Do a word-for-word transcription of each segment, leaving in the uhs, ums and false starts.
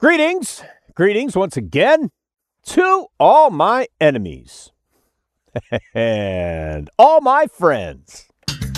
Greetings, greetings once again to all my enemies and all my friends.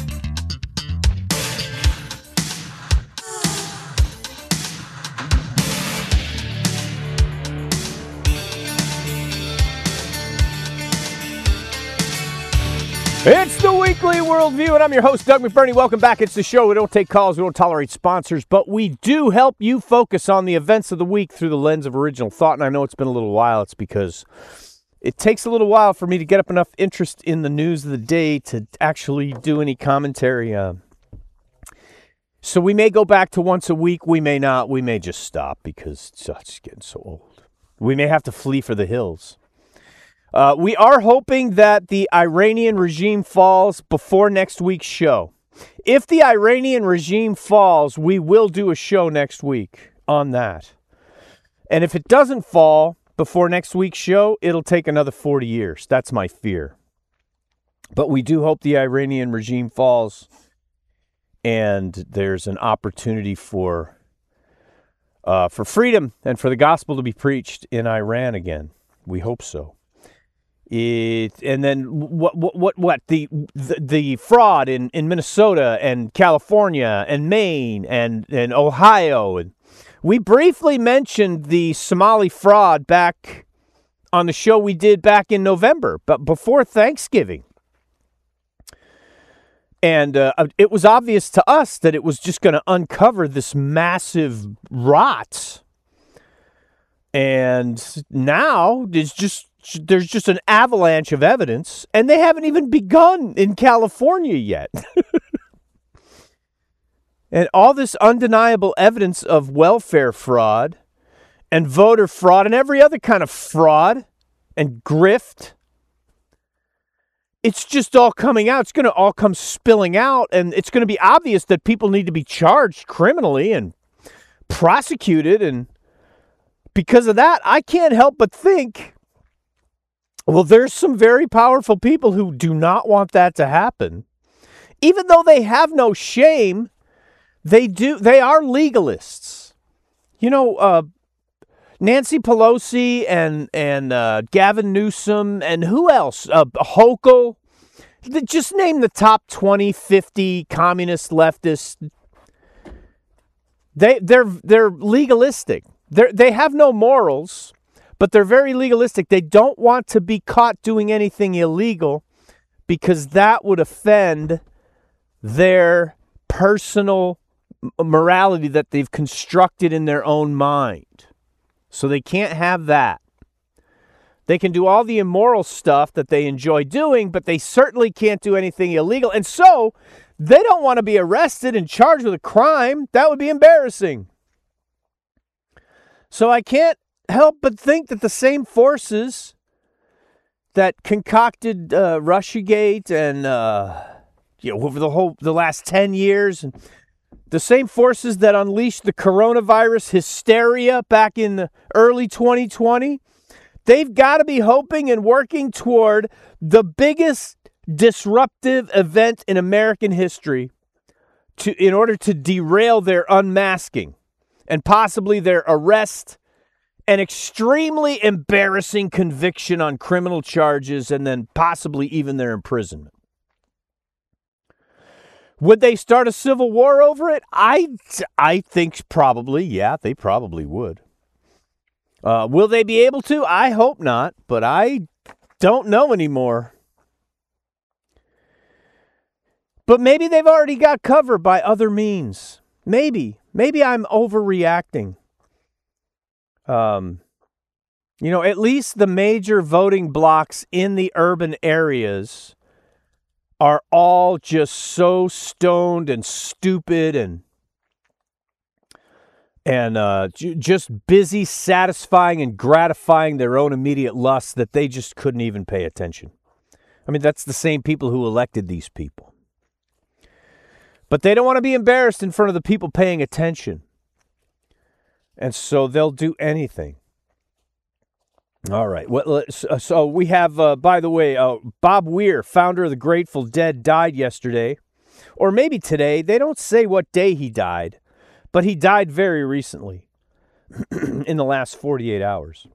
It's the Weekly Worldview, and I'm your host, Doug McBurney. Welcome back. It's the show. We don't take calls. We don't tolerate sponsors, but we do help you focus on the events of the week through the lens of original thought. And I know it's been a little while. It's because it takes a little while for me to get up enough interest in the news of the day to actually do any commentary. Uh, so we may go back to once a week. We may not. We may just stop because it's just getting so old. We may have to flee for the hills. Uh, we are hoping that the Iranian regime falls before next week's show. If the Iranian regime falls, we will do a show next week on that. And if it doesn't fall before next week's show, it'll take another forty years. That's my fear. But we do hope the Iranian regime falls and there's an opportunity for, uh, for freedom and for the gospel to be preached in Iran again. We hope so. It, and then what, what, what, what the, the, the fraud in, in Minnesota and California and Maine and, and Ohio. And we briefly mentioned the Somali fraud back on the show we did back in November, but before Thanksgiving. And uh, it was obvious to us that it was just going to uncover this massive rot. And now it's just, there's just an avalanche of evidence, and they haven't even begun in California yet. And all this undeniable evidence of welfare fraud and voter fraud and every other kind of fraud and grift, it's just all coming out. It's going to all come spilling out, and it's going to be obvious that people need to be charged criminally and prosecuted. And because of that, I can't help but think, well, there's some very powerful people who do not want that to happen. Even though they have no shame, they do. They are legalists. You know, uh, Nancy Pelosi and and uh, Gavin Newsom and who else? Uh, Hochul. Just name the top twenty, fifty communist leftists. They they're they're legalistic. They they have no morals. But they're very legalistic. They don't want to be caught doing anything illegal because that would offend their personal morality that they've constructed in their own mind. So they can't have that. They can do all the immoral stuff that they enjoy doing, but they certainly can't do anything illegal. And so they don't want to be arrested and charged with a crime. That would be embarrassing. So I can't help but think that the same forces that concocted uh, Russiagate and uh, you know over the whole the last ten years, and the same forces that unleashed the coronavirus hysteria back in the early twenty twenty, they've got to be hoping and working toward the biggest disruptive event in American history to in order to derail their unmasking and possibly their arrest, an extremely embarrassing conviction on criminal charges, and then possibly even their imprisonment. Would they start a civil war over it? I, I think probably, yeah, they probably would. Uh, will they be able to? I hope not, but I don't know anymore. But maybe they've already got cover by other means. Maybe. Maybe I'm overreacting. Um, you know, at least the major voting blocks in the urban areas are all just so stoned and stupid and and uh, j- just busy satisfying and gratifying their own immediate lusts that they just couldn't even pay attention. I mean, that's the same people who elected these people. But they don't want to be embarrassed in front of the people paying attention. And so they'll do anything. All right. Well, so we have, uh, by the way, uh, Bob Weir, founder of the Grateful Dead, died yesterday. Or maybe today. They don't say what day he died. But he died very recently. in the last forty-eight hours.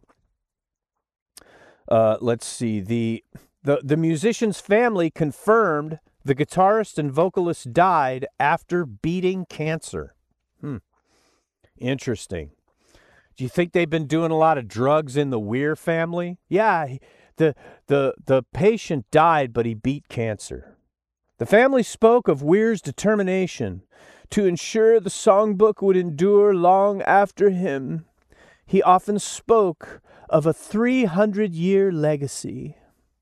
Uh, let's see. The, the, the musician's family confirmed the guitarist and vocalist died after beating cancer. Hmm. Interesting. Do you think they've been doing a lot of drugs in the Weir family? Yeah, the, the, the patient died, but he beat cancer. The family spoke of Weir's determination to ensure the songbook would endure long after him. He often spoke of a three hundred year legacy.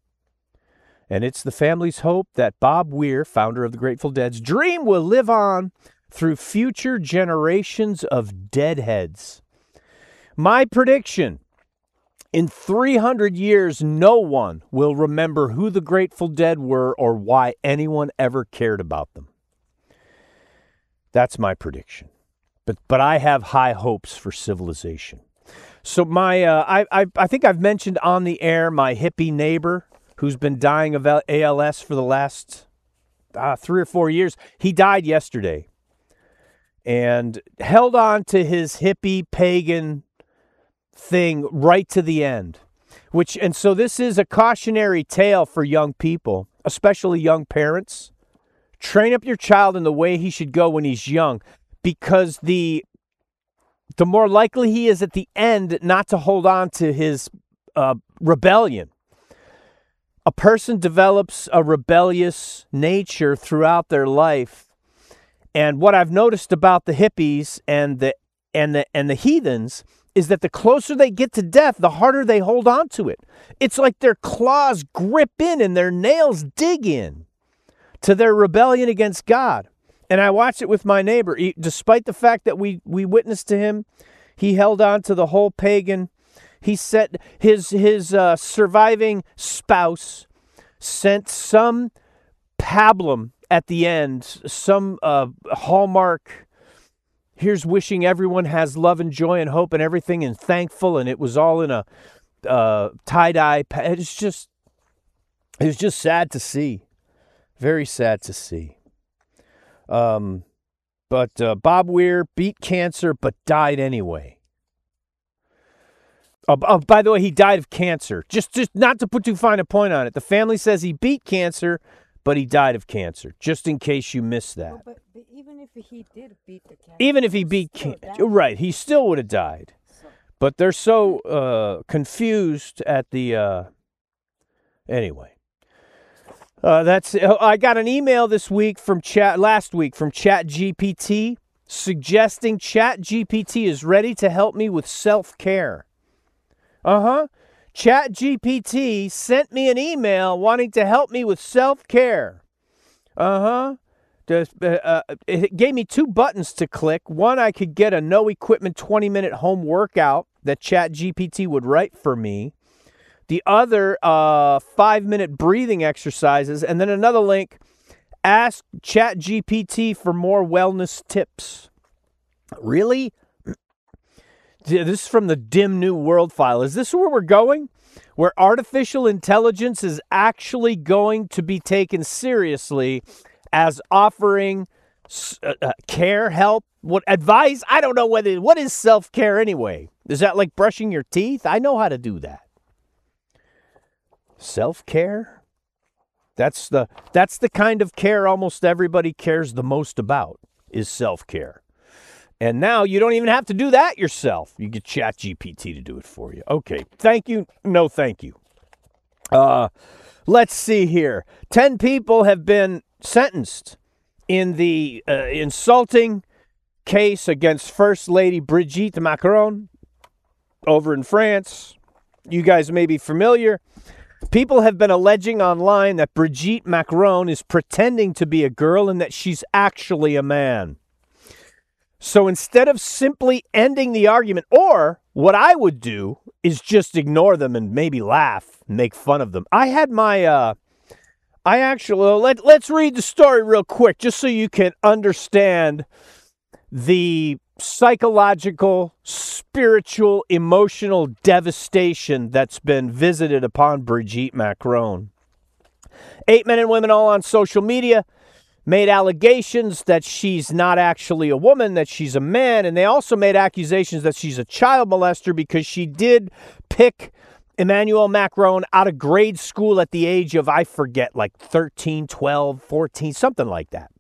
And it's the family's hope that Bob Weir, founder of the Grateful Dead's dream, will live on through future generations of deadheads. My prediction, in three hundred years, no one will remember who the Grateful Dead were or why anyone ever cared about them. That's my prediction. But but I have high hopes for civilization. So my uh, I, I I think I've mentioned on the air my hippie neighbor who's been dying of A L S for the last uh, three or four years. He died yesterday and held on to his hippie pagan thing right to the end. Which and so this is a cautionary tale for young people, especially young parents. Train up your child in the way he should go when he's young, because the the more likely he is at the end not to hold on to his uh, rebellion. A person develops a rebellious nature throughout their life. And what I've noticed about the hippies and the and the and the heathens is that the closer they get to death, the harder they hold on to it. It's like their claws grip in and their nails dig in to their rebellion against God. And I watched it with my neighbor. He, despite the fact that we we witnessed to him, he held on to the whole pagan. He set his his uh, surviving spouse sent some pablum at the end, some uh, hallmark. Here's wishing everyone has love and joy and hope and everything and thankful, and it was all in a uh, tie-dye. It's just, it was just sad to see, very sad to see. Um, but uh, Bob Weir beat cancer, but died anyway. Oh, oh, by the way, he died of cancer. Just, just not to put too fine a point on it. The family says he beat cancer, but he died of cancer. Just in case you missed that. Well, but, but even if he did beat the cancer, even if he beat cancer, right? He still would have died. So. But they're so uh, confused at the. Uh, anyway, uh, that's. Uh, I got an email this week from Chat last week from ChatGPT suggesting ChatGPT is ready to help me with self-care. Uh-huh. ChatGPT sent me an email wanting to help me with self-care. Uh-huh. Uh, uh, it gave me two buttons to click. One, I could get a no-equipment twenty-minute home workout that ChatGPT would write for me. The other, uh, five-minute breathing exercises. And then another link, ask ChatGPT for more wellness tips. Really? This is from the Dim New World file. Is this where we're going? Where artificial intelligence is actually going to be taken seriously as offering uh, uh, care, help, what advice? I don't know whether, what is self-care anyway? Is that like brushing your teeth? I know how to do that. Self-care? That's the, that's the kind of care almost everybody cares the most about, is self-care. And now you don't even have to do that yourself. You get ChatGPT to do it for you. Okay, thank you. No, thank you. Uh, let's see here. Ten people have been sentenced in the uh, insulting case against First Lady Brigitte Macron over in France. You guys may be familiar. People have been alleging online that Brigitte Macron is pretending to be a girl and that she's actually a man. So instead of simply ending the argument, or what I would do is just ignore them and maybe laugh and make fun of them. I had my, uh, I actually, well, let, let's read the story real quick just so you can understand the psychological, spiritual, emotional devastation that's been visited upon Brigitte Macron. Eight men and women all on social media made allegations that she's not actually a woman, that she's a man, and they also made accusations that she's a child molester because she did pick Emmanuel Macron out of grade school at the age of, I forget, like thirteen, twelve, fourteen, something like that.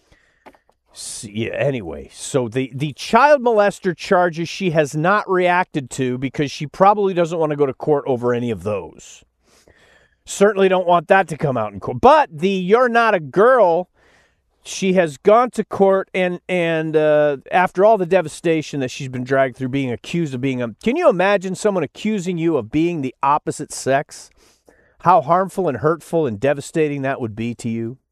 So, yeah, anyway, so the, the child molester charges she has not reacted to because she probably doesn't want to go to court over any of those. Certainly don't want that to come out in court. But the you're not a girl, she has gone to court, and and uh, after all the devastation that she's been dragged through, being accused of being a... Can you imagine someone accusing you of being the opposite sex? How harmful and hurtful and devastating that would be to you?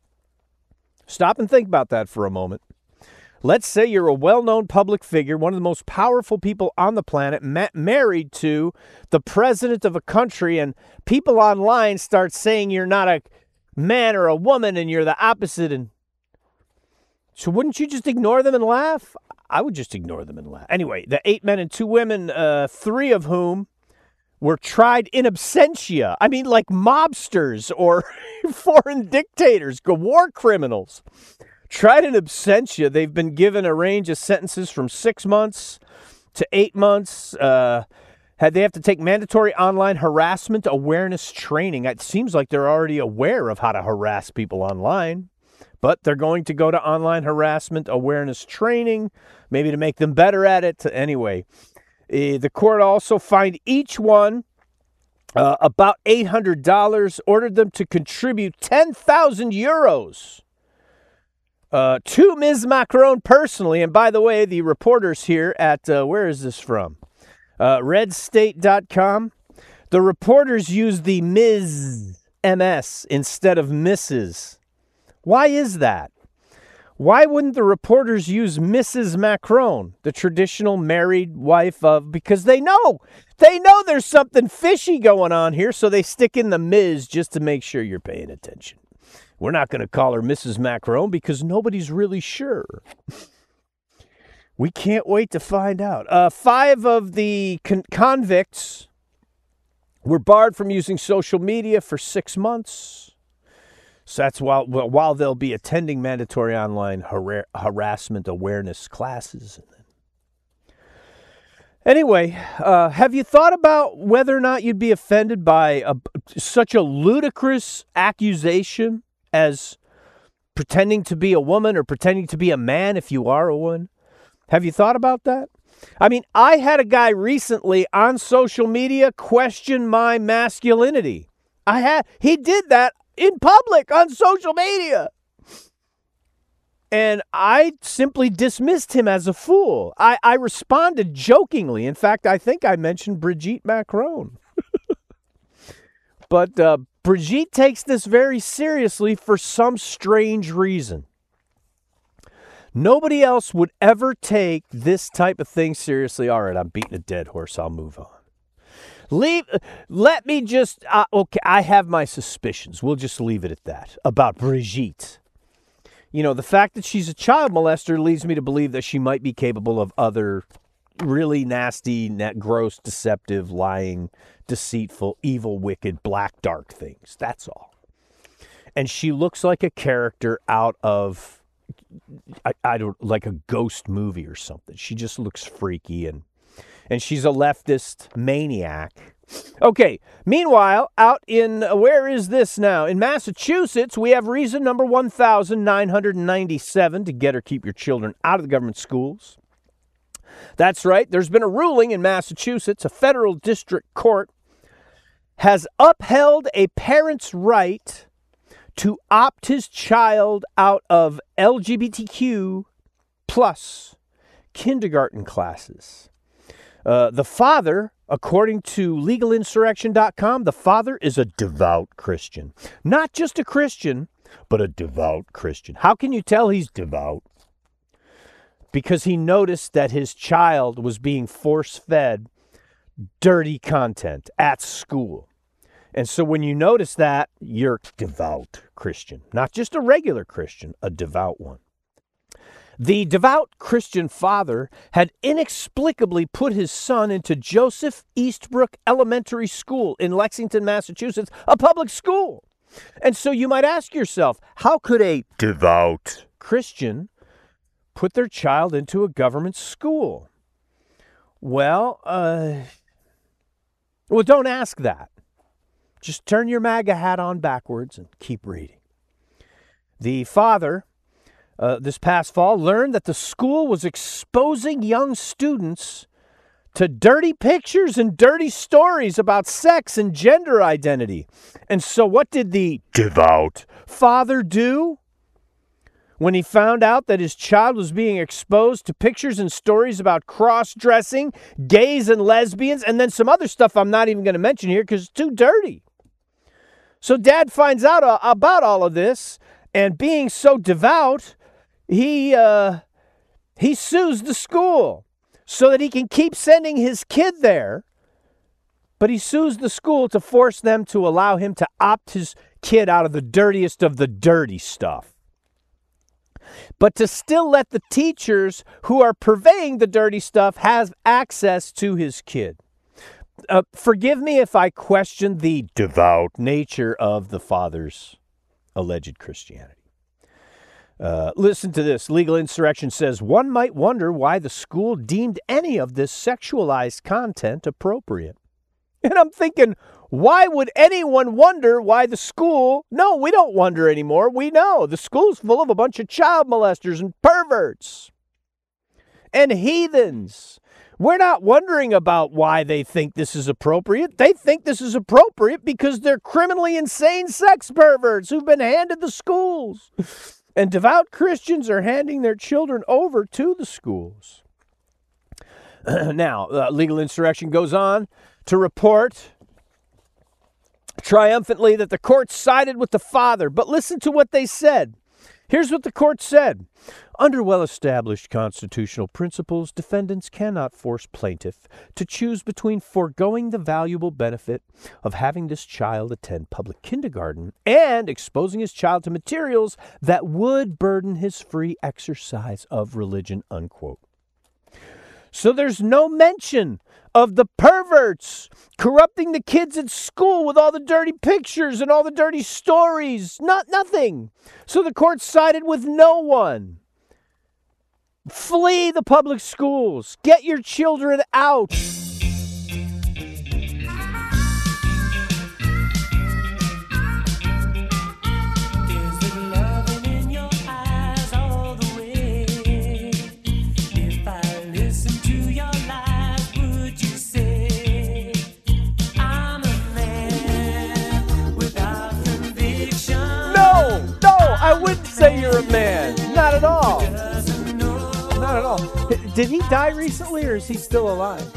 Stop and think about that for a moment. Let's say you're a well-known public figure, one of the most powerful people on the planet, ma- married to the president of a country, and people online start saying you're not a man or a woman and you're the opposite, and so wouldn't you just ignore them and laugh? I would just ignore them and laugh. Anyway, the eight men and two women, uh, three of whom were tried in absentia. I mean, like mobsters or foreign dictators, war criminals. Tried in absentia. They've been given a range of sentences from six months to eight months. Uh, had they have to take mandatory online harassment awareness training. It seems like they're already aware of how to harass people online. But they're going to go to online harassment awareness training, maybe to make them better at it. Anyway, uh, the court also fined each one uh, about eight hundred dollars, ordered them to contribute ten thousand euros uh, to Miz Macron personally. And by the way, the reporters here at, uh, where is this from? Uh, red state dot com. The reporters use the Miz M S instead of Missus Why is that? Why wouldn't the reporters use Missus Macron, the traditional married wife of, because they know, they know there's something fishy going on here, so they stick in the Miz just to make sure you're paying attention. We're not going to call her Missus Macron because nobody's really sure. We can't wait to find out. Uh, five of the con- convicts were barred from using social media for six months. So that's while while they'll be attending mandatory online har- harassment awareness classes. Anyway, uh, have you thought about whether or not you'd be offended by a, such a ludicrous accusation as pretending to be a woman or pretending to be a man if you are a woman? Have you thought about that? I mean, I had a guy recently on social media question my masculinity. I had he did that in public on social media. And I simply dismissed him as a fool. I, I responded jokingly. In fact, I think I mentioned Brigitte Macron. But uh, Brigitte takes this very seriously for some strange reason. Nobody else would ever take this type of thing seriously. All right, I'm beating a dead horse. I'll move on. Leave. Let me just, uh, okay, I have my suspicions. We'll just leave it at that about Brigitte. You know, the fact that she's a child molester leads me to believe that she might be capable of other really nasty, net, gross, deceptive, lying, deceitful, evil, wicked, black, dark things. That's all. And she looks like a character out of, I, I don't, like a ghost movie or something. She just looks freaky, and And she's a leftist maniac. Okay, meanwhile, out in, uh, where is this now? In Massachusetts, we have reason number one thousand nine hundred ninety-seven to get or keep your children out of the government schools. That's right, there's been a ruling in Massachusetts. A federal district court has upheld a parent's right to opt his child out of L G B T Q plus kindergarten classes. Uh, the father, according to legal insurrection dot com, the father is a devout Christian. Not just a Christian, but a devout Christian. How can you tell he's devout? Because he noticed that his child was being force-fed dirty content at school. And so when you notice that, you're a devout Christian. Not just a regular Christian, a devout one. The devout Christian father had inexplicably put his son into Joseph Eastbrook Elementary School in Lexington, Massachusetts, a public school. And so you might ask yourself, how could a devout Christian put their child into a government school? Well, uh, well, don't ask that. Just turn your MAGA hat on backwards and keep reading. The father, uh, this past fall, learned that the school was exposing young students to dirty pictures and dirty stories about sex and gender identity. And so what did the devout father do when he found out that his child was being exposed to pictures and stories about cross-dressing, gays and lesbians, and then some other stuff I'm not even going to mention here because it's too dirty? So dad finds out uh, about all of this, and being so devout, he uh, he sues the school so that he can keep sending his kid there. But he sues the school to force them to allow him to opt his kid out of the dirtiest of the dirty stuff, but to still let the teachers who are purveying the dirty stuff have access to his kid. Uh, forgive me if I question the devout nature of the father's alleged Christianity. Uh, listen to this. Legal Insurrection says, one might wonder why the school deemed any of this sexualized content appropriate. And I'm thinking, why would anyone wonder why the school... No, we don't wonder anymore. We know. The school's full of a bunch of child molesters and perverts and heathens. We're not wondering about why they think this is appropriate. They think this is appropriate because they're criminally insane sex perverts who've been handed the schools. And devout Christians are handing their children over to the schools. Now, uh, Legal Insurrection goes on to report triumphantly that the court sided with the father. But listen to what they said. Here's what the court said. Under well-established constitutional principles, defendants cannot force plaintiff to choose between foregoing the valuable benefit of having this child attend public kindergarten and exposing his child to materials that would burden his free exercise of religion, unquote. So there's no mention of the perverts corrupting the kids at school with all the dirty pictures and all the dirty stories. Not nothing. So the court sided with no one. Flee the public schools. Get your children out. I wouldn't say you're a man. Not at all. Not at all. Did he die recently or is he still alive?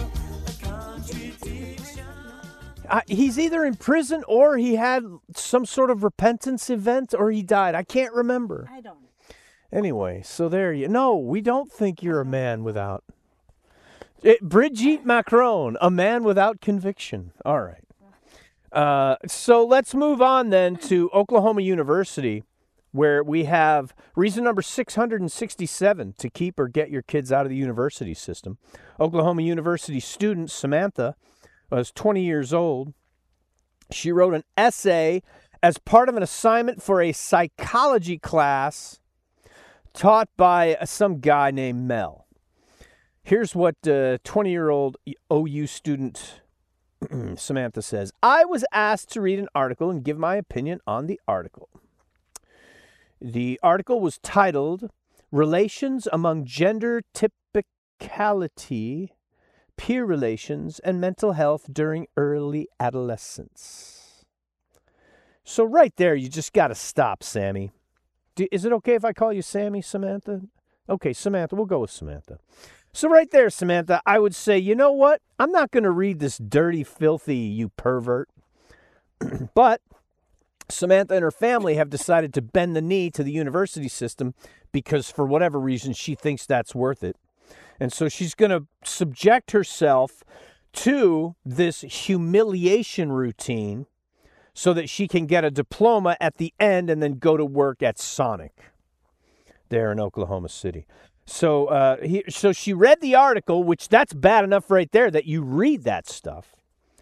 Uh, he's either in prison or he had some sort of repentance event or he died. I can't remember. I don't know. Anyway, so there you... No, we don't think you're a man without... It, Brigitte Macron, a man without conviction. All right. Uh, so let's move on then to Oklahoma University, where we have reason number six hundred sixty-seven to keep or get your kids out of the university system. Oklahoma University student Samantha was twenty years old. She wrote an essay as part of an assignment for a psychology class taught by some guy named Mel. Here's what uh, twenty-year-old O U student Samantha says. I was asked to read an article and give my opinion on the article. The article was titled, Relations Among Gender Typicality, Peer Relations, and Mental Health During Early Adolescence. So right there, you just got to stop, Sammy. Do, is it okay if I call you Sammy, Samantha? Okay, Samantha, we'll go with Samantha. So right there, Samantha, I would say, you know what? I'm not going to read this dirty, filthy, you pervert. But Samantha and her family have decided to bend the knee to the university system because for whatever reason she thinks that's worth it. And so she's going to subject herself to this humiliation routine so that she can get a diploma at the end and then go to work at Sonic there in Oklahoma City. So, uh, he, so she read the article, which that's bad enough right there that you read that stuff.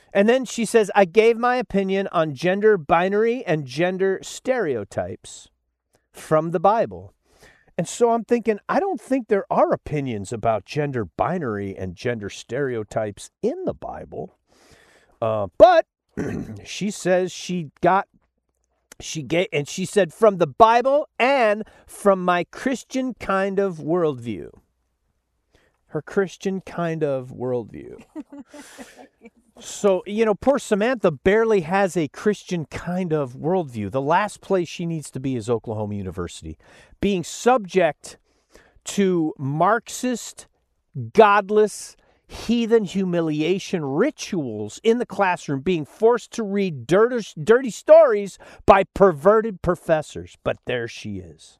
And then she says, I gave my opinion on gender binary and gender stereotypes from the Bible. And so I'm thinking, I don't think there are opinions about gender binary and gender stereotypes in the Bible. Uh, but she says she got, she gave, and she said from the Bible and from my Christian kind of worldview. Her Christian kind of worldview. So, you know, poor Samantha barely has a Christian kind of worldview. The last place she needs to be is Oklahoma University, being subject to Marxist, godless, heathen humiliation rituals in the classroom, being forced to read dirty, dirty stories by perverted professors. But there she is.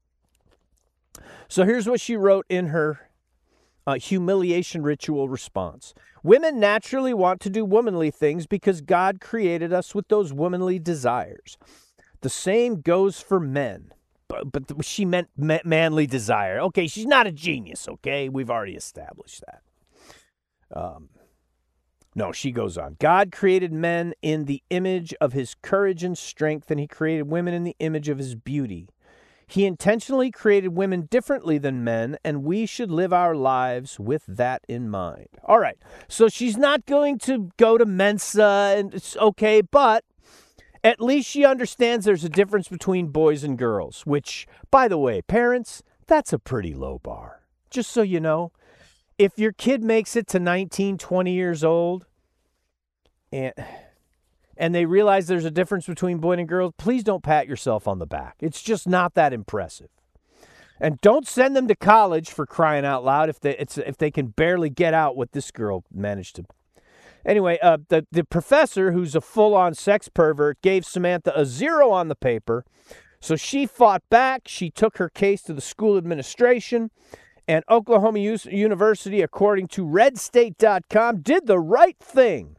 So here's what she wrote in her uh, humiliation ritual response. Women naturally want to do womanly things because God created us with those womanly desires. The same goes for men. But, but she meant ma- manly desire. Okay, she's not a genius, okay? We've already established that. Um, no, she goes on. God created men in the image of his courage and strength, and he created women in the image of his beauty. He intentionally created women differently than men, and we should live our lives with that in mind. All right, so she's not going to go to Mensa, and it's okay, but at least she understands there's a difference between boys and girls, which, by the way, parents, that's a pretty low bar. Just so you know, if your kid makes it to nineteen, twenty years old, and... and they realize there's a difference between boy and girl, please don't pat yourself on the back. It's just not that impressive. And don't send them to college, for crying out loud, if they it's if they can barely get out what this girl managed to. Anyway, uh, the, the professor, who's a full-on sex pervert, gave Samantha a zero on the paper. So she fought back. She took her case to the school administration. And Oklahoma U- University, according to red state dot com, did the right thing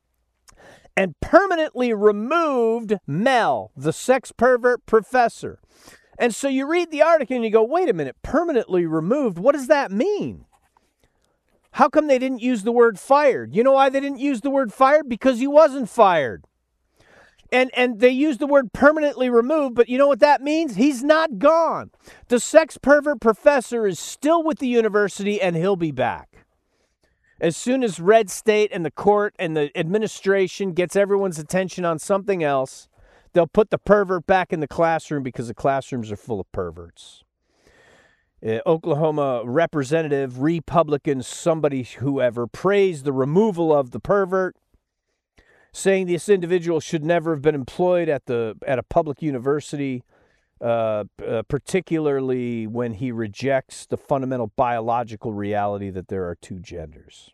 and permanently removed Mel, the sex pervert professor. And so you read the article and you go, wait a minute, permanently removed? What does that mean? How come they didn't use the word fired? You know why they didn't use the word fired? Because he wasn't fired. And and they used the word permanently removed, but you know what that means? He's not gone. The sex pervert professor is still with the university, and he'll be back. As soon as Red State and the court and the administration gets everyone's attention on something else, they'll put the pervert back in the classroom because the classrooms are full of perverts. Uh, Oklahoma representative, Republican, somebody, whoever, praised the removal of the pervert, saying this individual should never have been employed at the at a public university, uh, uh, particularly when he rejects the fundamental biological reality that there are two genders.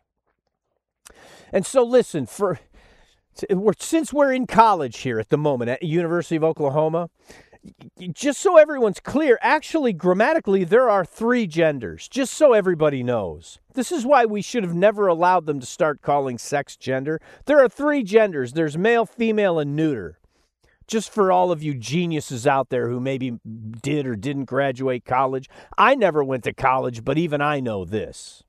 And so, listen, for since we're in college here at the moment at University of Oklahoma, just so everyone's clear, actually, grammatically, there are three genders, just so everybody knows. This is why we should have never allowed them to start calling sex gender. There are three genders. There's male, female, and neuter. Just for all of you geniuses out there who maybe did or didn't graduate college. I never went to college, but even I know this.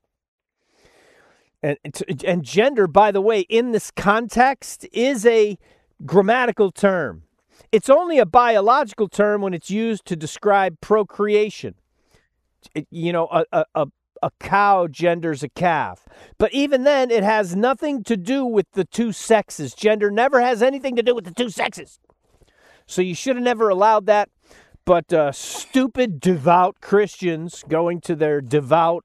And, and gender, by the way, in this context, is a grammatical term. It's only a biological term when it's used to describe procreation. It, you know, a, a, a cow genders a calf. But even then, it has nothing to do with the two sexes. Gender never has anything to do with the two sexes. So you should have never allowed that. But uh, stupid, devout Christians going to their devout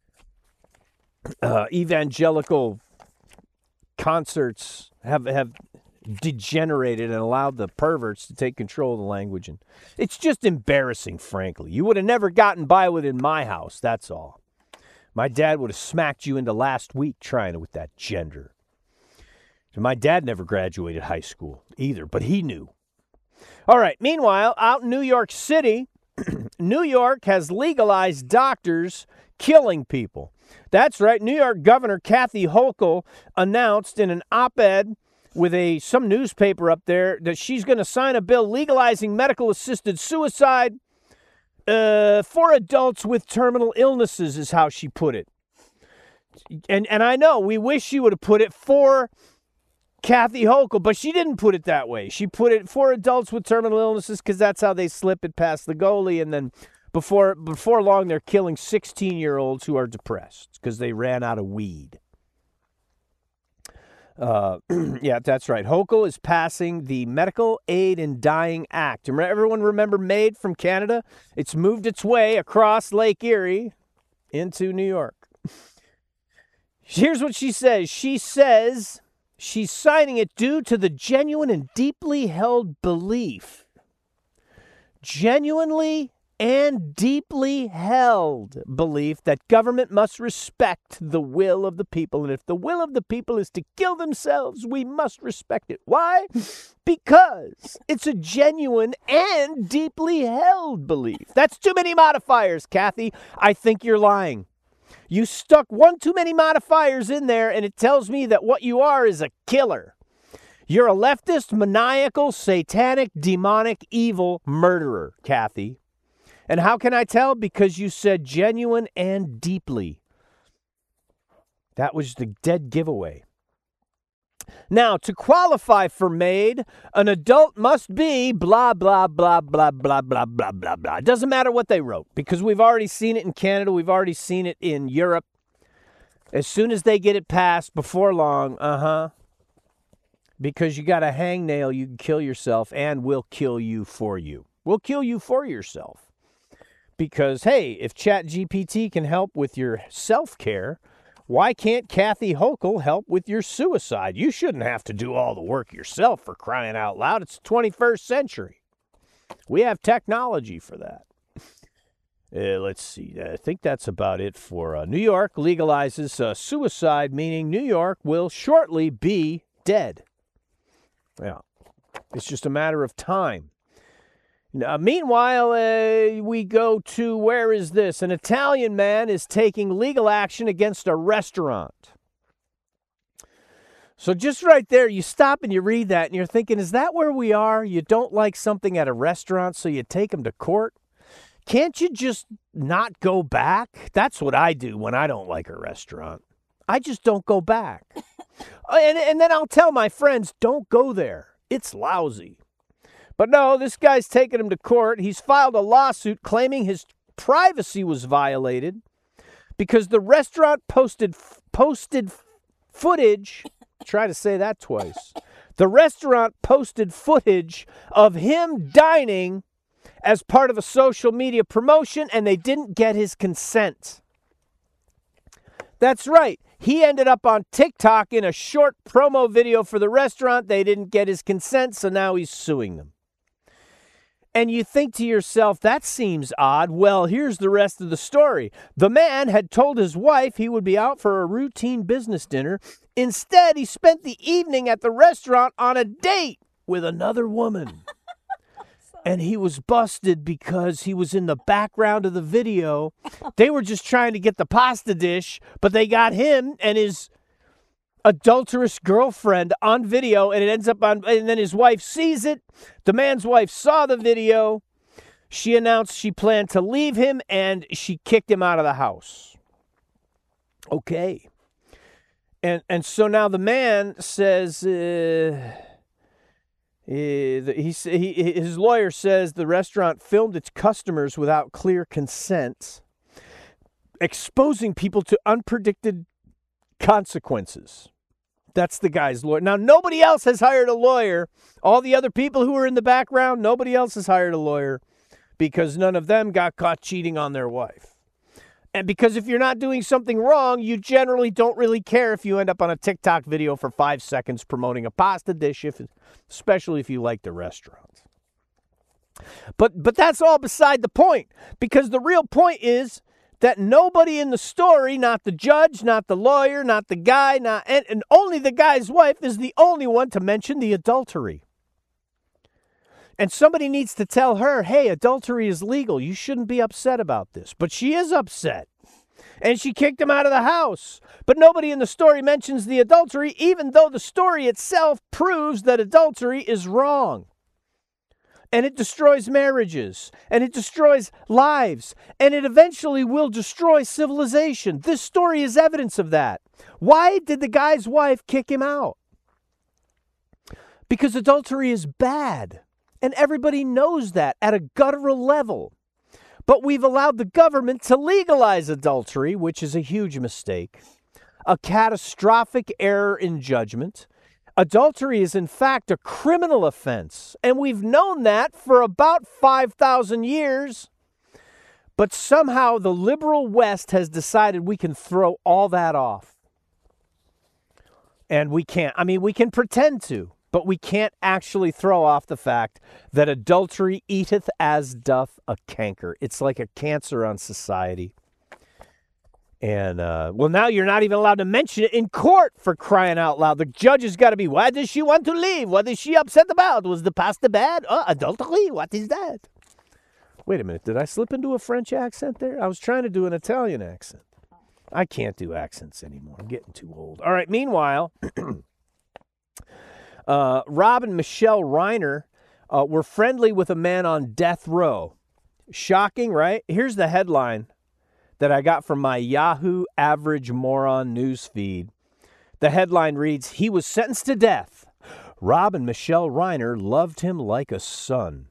uh, evangelical concerts have have degenerated and allowed the perverts to take control of the language. And it's just embarrassing, frankly. You would have never gotten by with it in my house, that's all. My dad would have smacked you into last week trying it with that gender. And my dad never graduated high school either, but he knew. All right, meanwhile, out in New York City, New York has legalized doctors killing people. That's right. New York Governor Kathy Hochul announced in an op-ed with a some newspaper up there that she's going to sign a bill legalizing medical-assisted suicide uh, for adults with terminal illnesses, is how she put it. And and I know we wish she would have put it for Kathy Hochul, but she didn't put it that way. She put it for adults with terminal illnesses because that's how they slip it past the goalie. And then before before long, they're killing sixteen-year-olds who are depressed because they ran out of weed. Uh, yeah, that's right. Hochul is passing the Medical Aid in Dying Act. Remember, everyone remember MAID from Canada? It's moved its way across Lake Erie into New York. Here's what she says. She says she's signing it due to the genuine and deeply held belief. Genuinely and deeply held belief that government must respect the will of the people. And if the will of the people is to kill themselves, we must respect it. Why? Because it's a genuine and deeply held belief. That's too many modifiers, Kathy. I think you're lying. You stuck one too many modifiers in there, and it tells me that what you are is a killer. You're a leftist, maniacal, satanic, demonic, evil murderer, Kathy. And how can I tell? Because you said genuine and deeply. That was the dead giveaway. Now, to qualify for MAID, an adult must be blah, blah, blah, blah, blah, blah, blah, blah, blah. It doesn't matter what they wrote because we've already seen it in Canada. We've already seen it in Europe. As soon as they get it passed, before long, uh-huh. Because you got a hangnail, you can kill yourself, and we'll kill you for you. We'll kill you for yourself. Because, hey, if ChatGPT can help with your self-care, why can't Kathy Hochul help with your suicide? You shouldn't have to do all the work yourself, for crying out loud. It's the twenty-first century. We have technology for that. Uh, let's see. I think that's about it for uh, New York legalizes uh, suicide, meaning New York will shortly be dead. Yeah, it's just a matter of time. Now, meanwhile, uh, we go to, where is this? An Italian man is taking legal action against a restaurant. So just right there, you stop and you read that and you're thinking, is that where we are? You don't like something at a restaurant, so you take them to court? Can't you just not go back? That's what I do when I don't like a restaurant. I just don't go back. and, and then I'll tell my friends, don't go there. It's lousy. But no, this guy's taking him to court. He's filed a lawsuit claiming his privacy was violated because the restaurant posted posted footage. Try to say that twice. The restaurant posted footage of him dining as part of a social media promotion, and they didn't get his consent. That's right. He ended up on TikTok in a short promo video for the restaurant. They didn't get his consent, so now he's suing them. And you think to yourself, that seems odd. Well, here's the rest of the story. The man had told his wife he would be out for a routine business dinner. Instead, he spent the evening at the restaurant on a date with another woman. And he was busted because he was in the background of the video. They were just trying to get the pasta dish, but they got him and his adulterous girlfriend on video, and it ends up on, and then his wife sees it. The man's wife saw the video. She announced she planned to leave him, and she kicked him out of the house. Okay. And and so now the man says, uh, uh, he, he his lawyer says the restaurant filmed its customers without clear consent, exposing people to unpredicted consequences. That's the guy's lawyer. Now, nobody else has hired a lawyer. All the other people who are in the background, nobody else has hired a lawyer because none of them got caught cheating on their wife. And because if you're not doing something wrong, you generally don't really care if you end up on a TikTok video for five seconds promoting a pasta dish, if, especially if you like the restaurant. But, but that's all beside the point, because the real point is that nobody in the story, not the judge, not the lawyer, not the guy, not and, and only the guy's wife is the only one to mention the adultery. And somebody needs to tell her, hey, adultery is legal. You shouldn't be upset about this. But she is upset. And she kicked him out of the house. But nobody in the story mentions the adultery, even though the story itself proves that adultery is wrong. And it destroys marriages, and it destroys lives, and it eventually will destroy civilization. This story is evidence of that. Why did the guy's wife kick him out? because adultery is bad. And everybody knows that at a guttural level. But we've allowed the government to legalize adultery, which is a huge mistake, a catastrophic error in judgment. Adultery is, in fact, a criminal offense, and we've known that for about five thousand years. But somehow the liberal West has decided we can throw all that off. And we can't. I mean, we can pretend to, but we can't actually throw off the fact that adultery eateth as doth a canker. It's like a cancer on society. And, uh, well, now you're not even allowed to mention it in court, for crying out loud. The judge has got to be, why does she want to leave? What is she upset about? Was the pasta bad? Oh, adultery? What is that? Wait a minute. Did I slip into a French accent there? I was trying to do an Italian accent. I can't do accents anymore. I'm getting too old. All right. Meanwhile, uh, Rob and Michelle Reiner uh, were friendly with a man on death row. Shocking, right? Here's the headline that I got from my Yahoo Average Moron news feed. The headline reads, he was sentenced to death. Rob and Michelle Reiner loved him like a son.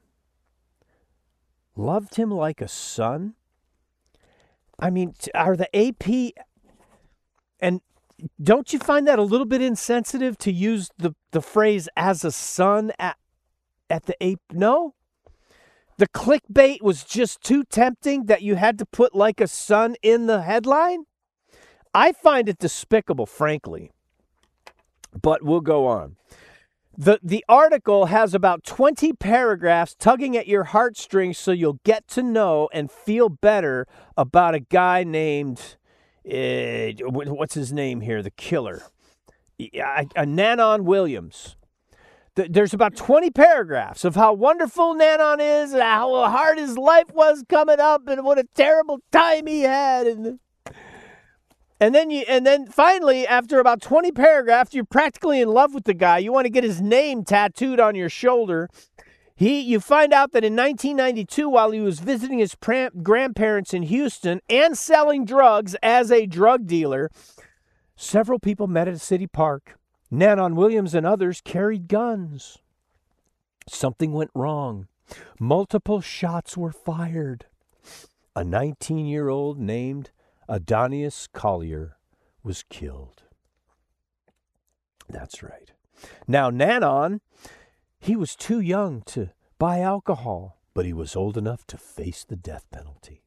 Loved him like a son? I mean, are the A P... And don't you find that a little bit insensitive to use the, the phrase as a son at, at the A P? No? The clickbait was just too tempting that you had to put like a son in the headline? I find it despicable, frankly. But we'll go on. The, the article has about twenty paragraphs tugging at your heartstrings so you'll get to know and feel better about a guy named, uh, what's his name here, the killer, uh, Nanon Williams. There's about twenty paragraphs of how wonderful Nanon is and how hard his life was coming up and what a terrible time he had. And and then you and then finally, after about twenty paragraphs, you're practically in love with the guy. You want to get his name tattooed on your shoulder. He, you find out that in nineteen ninety-two, while he was visiting his pram- grandparents in Houston and selling drugs as a drug dealer, several people met at a city park. Nanon Williams and others carried guns. Something went wrong. Multiple shots were fired. A nineteen-year-old named Adonius Collier was killed. That's right. Now, Nanon, he was too young to buy alcohol, but he was old enough to face the death penalty.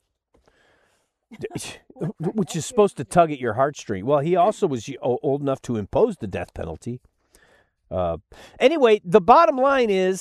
Which is supposed to tug at your heartstring. Well, he also was old enough to impose the death penalty. Uh, anyway, the bottom line is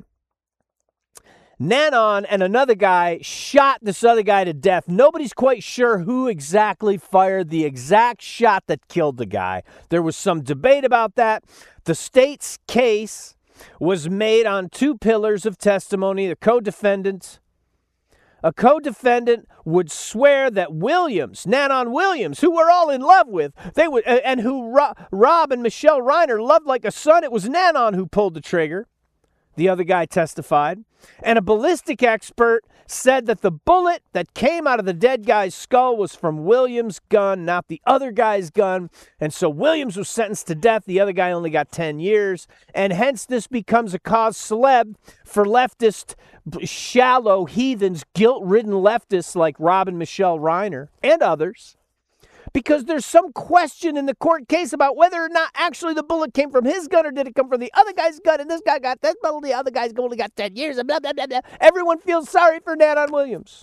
Nanon and another guy shot this other guy to death. Nobody's quite sure who exactly fired the exact shot that killed the guy. There was some debate about that. The state's case was made on two pillars of testimony. The co-defendant A co-defendant would swear that Williams, Nanon Williams, who we're all in love with, they would, and who Ro- Rob and Michelle Reiner loved like a son, it was Nanon who pulled the trigger. The other guy testified. And a ballistic expert said that the bullet that came out of the dead guy's skull was from Williams' gun, not the other guy's gun. And so Williams was sentenced to death. The other guy only got ten years. And hence this becomes a cause celeb for leftist, shallow heathens, guilt-ridden leftists like Rob and Michelle Reiner and others. Because there's some question in the court case about whether or not actually the bullet came from his gun or did it come from the other guy's gun, and this guy got that bullet, the other guy's only got ten years, and blah, blah, blah, blah. Everyone feels sorry for Nanon Williams.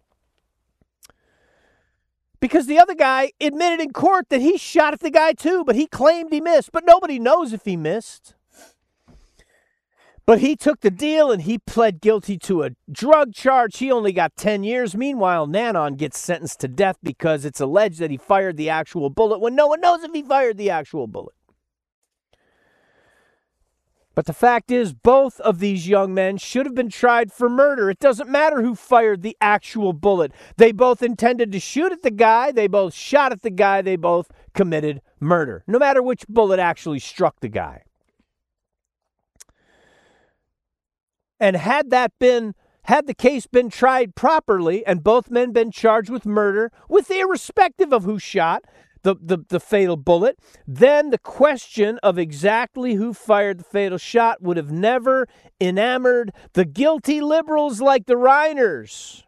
Because the other guy admitted in court that he shot at the guy too, but he claimed he missed, but nobody knows if he missed. But he took the deal and he pled guilty to a drug charge. He only got ten years. Meanwhile, Nanon gets sentenced to death because it's alleged that he fired the actual bullet when no one knows if he fired the actual bullet. But the fact is, both of these young men should have been tried for murder. It doesn't matter who fired the actual bullet. They both intended to shoot at the guy. They both shot at the guy. They both committed murder, no matter which bullet actually struck the guy. And had that been, had the case been tried properly and both men been charged with murder, with irrespective of who shot, the, the, the fatal bullet, then the question of exactly who fired the fatal shot would have never enamored the guilty liberals like the Reiners.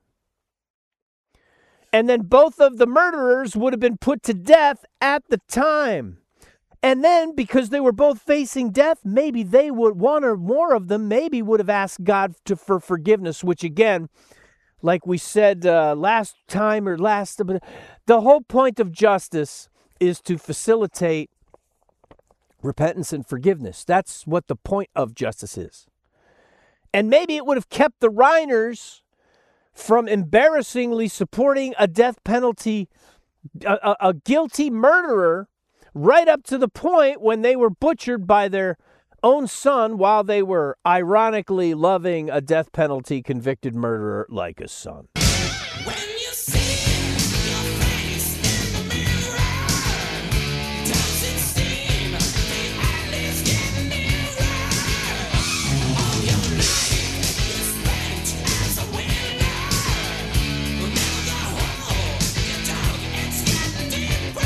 And then both of the murderers would have been put to death at the time. And then, because they were both facing death, maybe they would, one or more of them, maybe would have asked God to, for forgiveness, which again, like we said uh, last time or last, the whole point of justice is to facilitate repentance and forgiveness. That's what the point of justice is. And maybe it would have kept the Reiners from embarrassingly supporting a death penalty, a, a, a guilty murderer, right up to the point when they were butchered by their own son while they were ironically loving a death penalty convicted murderer like a son. When you see your face in the mirror, does it seem the end is getting nearer? All your life is spent as a winner. Remember the hole you dug, it's getting deeper.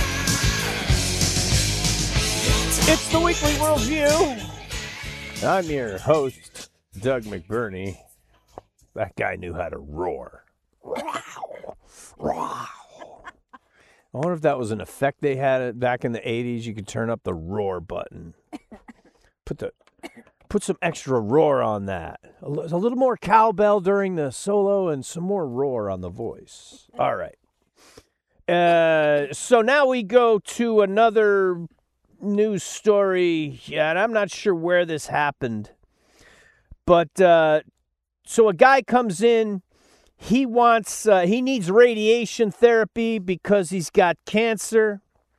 It's the Weekly Worldview. I'm your host, Doug McBurney. That guy knew how to roar. I wonder if that was an effect they had back in the eighties. You could turn up the roar button. Put the put some extra roar on that. A little more cowbell during the solo and some more roar on the voice. All right. Uh, so now we go to another news story, yeah, and I'm not sure where this happened, but uh, so a guy comes in, he wants, uh, he needs radiation therapy because he's got cancer,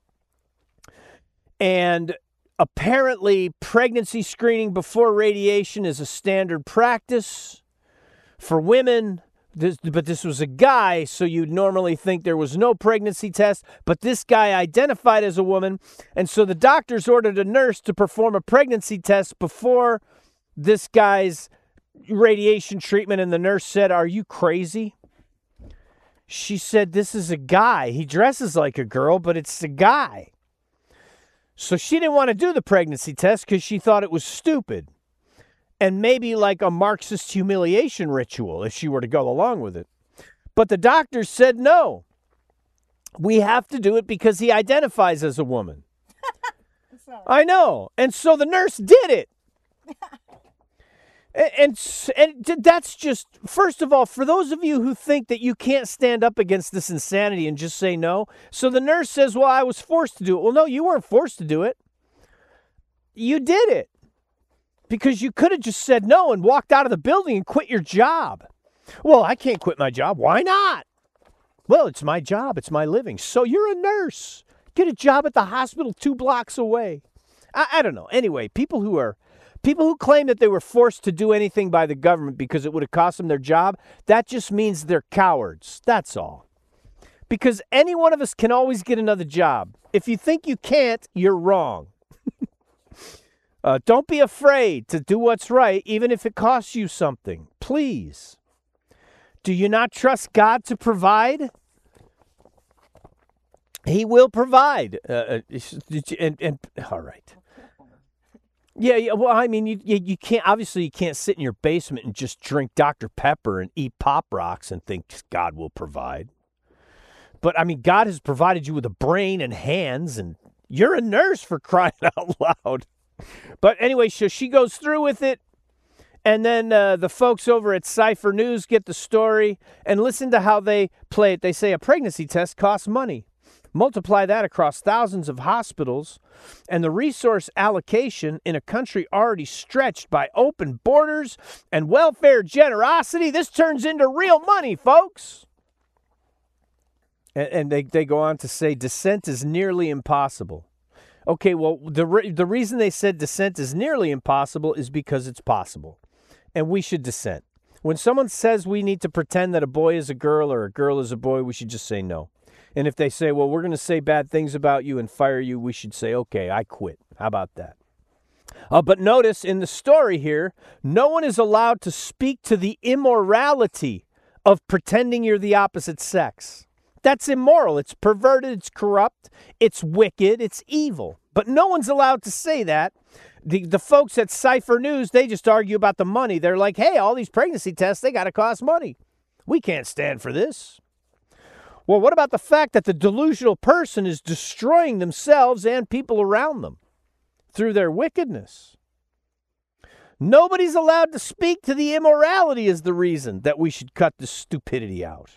and apparently pregnancy screening before radiation is a standard practice for women. This, but this was a guy, so you'd normally think there was no pregnancy test, but this guy identified as a woman, and so the doctors ordered a nurse to perform a pregnancy test before this guy's radiation treatment, and the nurse said, "Are you crazy?" She said, "This is a guy. He dresses like a girl, but it's a guy." So she didn't want to do the pregnancy test because she thought it was stupid. And maybe like a Marxist humiliation ritual if she were to go along with it. But the doctors said, no, we have to do it because he identifies as a woman. I know. And so the nurse did it. and, and, and that's just, first of all, for those of you who think that you can't stand up against this insanity and just say no. So the nurse says, well, I was forced to do it. Well, no, you weren't forced to do it. You did it. Because you could have just said no and walked out of the building and quit your job. Well, I can't quit my job. Why not? Well, it's my job. It's my living. So you're a nurse. Get a job at the hospital two blocks away. I, I don't know. Anyway, people who are, people who claim that they were forced to do anything by the government because it would have cost them their job, that just means they're cowards. That's all. Because any one of us can always get another job. If you think you can't, you're wrong. Uh, don't be afraid to do what's right, even if it costs you something. Please. Do you not trust God to provide? He will provide. Uh, and, and all right. Yeah, yeah. Well, I mean, you, you you can't. Obviously, you can't sit in your basement and just drink Doctor Pepper and eat Pop Rocks and think God will provide. But I mean, God has provided you with a brain and hands, and you're a nurse, for crying out loud. But anyway, so she goes through with it, and then uh, the folks over at Cypher News get the story, and listen to how they play it. They say a pregnancy test costs money. Multiply that across thousands of hospitals, and the resource allocation in a country already stretched by open borders and welfare generosity. This turns into real money, folks. And, and they, they go on to say dissent is nearly impossible. Okay, well, the re- the reason they said dissent is nearly impossible is because it's possible, and we should dissent. When someone says we need to pretend that a boy is a girl or a girl is a boy, we should just say no. And if they say, well, we're going to say bad things about you and fire you, we should say, okay, I quit. How about that? Uh, but notice in the story here, no one is allowed to speak to the immorality of pretending you're the opposite sex. That's immoral. It's perverted. It's corrupt. It's wicked. It's evil. But no one's allowed to say that. The the folks at Cypher News, they just argue about the money. They're like, hey, all these pregnancy tests, they got to cost money. We can't stand for this. Well, what about the fact that the delusional person is destroying themselves and people around them through their wickedness? Nobody's allowed to speak to the immorality as the reason that we should cut this stupidity out.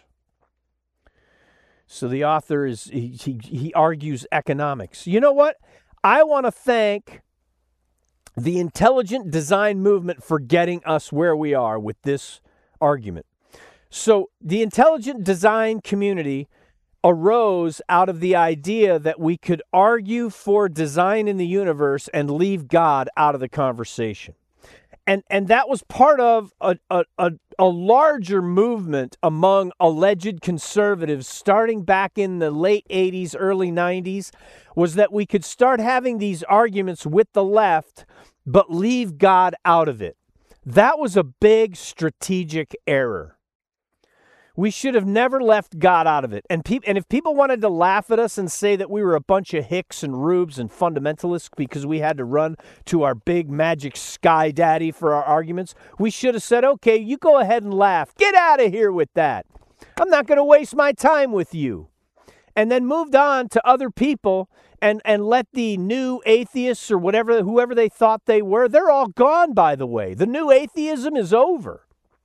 So the author is, he, he, he argues economics. You know what? I want to thank the intelligent design movement for getting us where we are with this argument. So the intelligent design community arose out of the idea that we could argue for design in the universe and leave God out of the conversation. And and that was part of a, a, a, a larger movement among alleged conservatives starting back in the late eighties, early nineties, was that we could start having these arguments with the left, but leave God out of it. That was a big strategic error. We should have never left God out of it. And, pe- and if people wanted to laugh at us and say that we were a bunch of hicks and rubes and fundamentalists because we had to run to our big magic sky daddy for our arguments, we should have said, okay, you go ahead and laugh. Get out of here with that. I'm not going to waste my time with you. And then moved on to other people and, and let the new atheists or whatever, whoever they thought they were, they're all gone, by the way. The new atheism is over.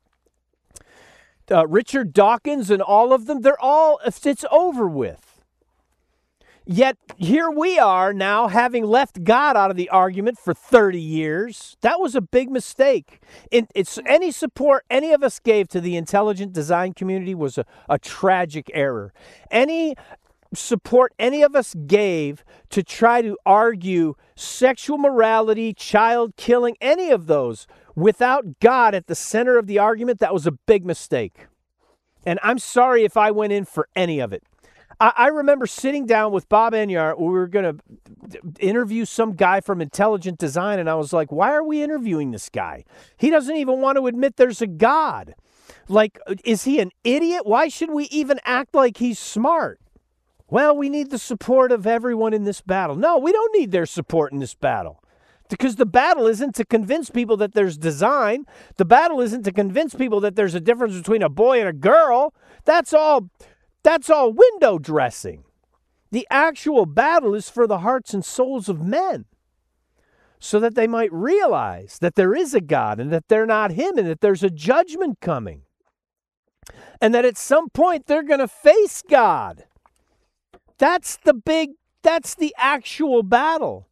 Uh, Richard Dawkins and all of them, they're all, it's over with. Yet here we are now having left God out of the argument for thirty years. That was a big mistake. It, it's any support any of us gave to the intelligent design community was a, a tragic error. Any support any of us gave to try to argue sexual morality, child killing, any of those, without God at the center of the argument, that was a big mistake. And I'm sorry if I went in for any of it. I, I remember sitting down with Bob Enyart. We were going to interview some guy from Intelligent Design, and I was like, why are we interviewing this guy? He doesn't even want to admit there's a God. Like, is he an idiot? Why should we even act like he's smart? Well, we need the support of everyone in this battle. No, we don't need their support in this battle. Because the battle isn't to convince people that there's design. The battle isn't to convince people that there's a difference between a boy and a girl. That's all, that's all window dressing. The actual battle is for the hearts and souls of men, so that they might realize that there is a God and that they're not him and that there's a judgment coming. And that at some point they're going to face God. That's the big, that's the actual battle.